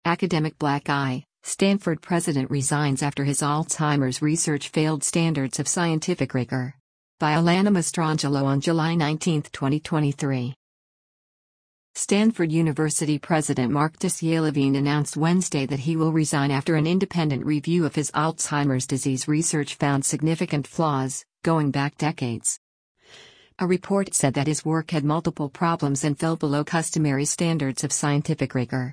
Academic black eye, Stanford president resigns after his Alzheimer's research failed standards of scientific rigor. By Alana Mastrangelo on July 19, 2023. Stanford University President Mark Tessier-Lavigne announced Wednesday that he will resign after an independent review of his Alzheimer's disease research found significant flaws, going back decades. A report said that his work had multiple problems and fell below customary standards of scientific rigor.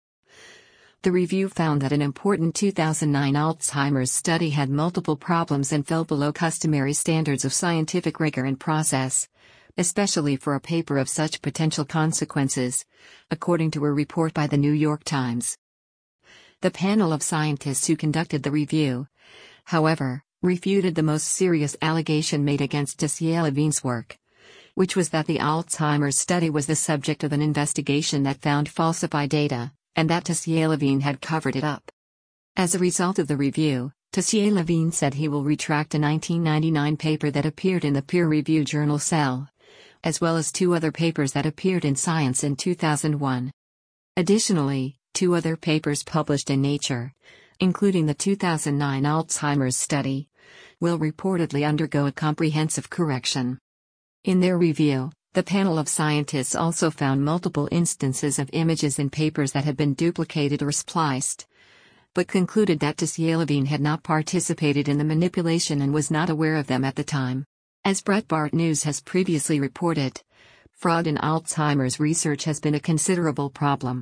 The review found that an important 2009 Alzheimer's study had multiple problems and fell below customary standards of scientific rigor and process, especially for a paper of such potential consequences, according to a report by the New York Times. The panel of scientists who conducted the review, however, refuted the most serious allegation made against Tessier-Lavigne's work, which was that the Alzheimer's study was the subject of an investigation that found falsified data, and that Tessier-Lavigne had covered it up. As a result of the review, Tessier-Lavigne said he will retract a 1999 paper that appeared in the peer-reviewed journal Cell, as well as 2 other papers that appeared in Science in 2001. Additionally, 2 other papers published in Nature, including the 2009 Alzheimer's study, will reportedly undergo a comprehensive correction. In their review, the panel of scientists also found multiple instances of images in papers that had been duplicated or spliced, but concluded that Tessier-Lavigne had not participated in the manipulation and was not aware of them at the time. As Breitbart News has previously reported, fraud in Alzheimer's research has been a considerable problem.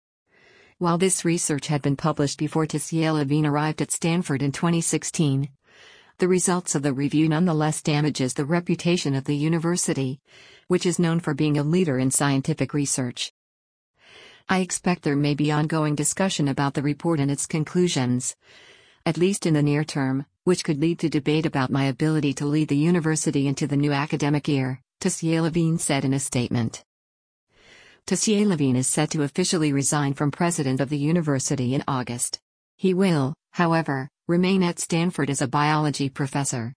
While this research had been published before Tessier-Lavigne arrived at Stanford in 2016, the results of the review nonetheless damages the reputation of the university, which is known for being a leader in scientific research. I expect there may be ongoing discussion about the report and its conclusions, at least in the near term, which could lead to debate about my ability to lead the university into the new academic year, Tessier-Lavigne said in a statement. Tessier-Lavigne is set to officially resign from president of the university in August. He will, however, remain at Stanford as a biology professor.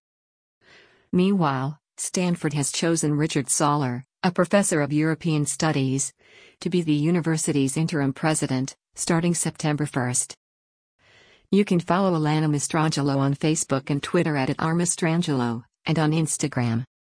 Meanwhile, Stanford has chosen Richard Soller, a professor of European Studies, to be the university's interim president, starting September 1. You can follow Alana Mastrangelo on Facebook and Twitter @RMastrangelo, and on Instagram.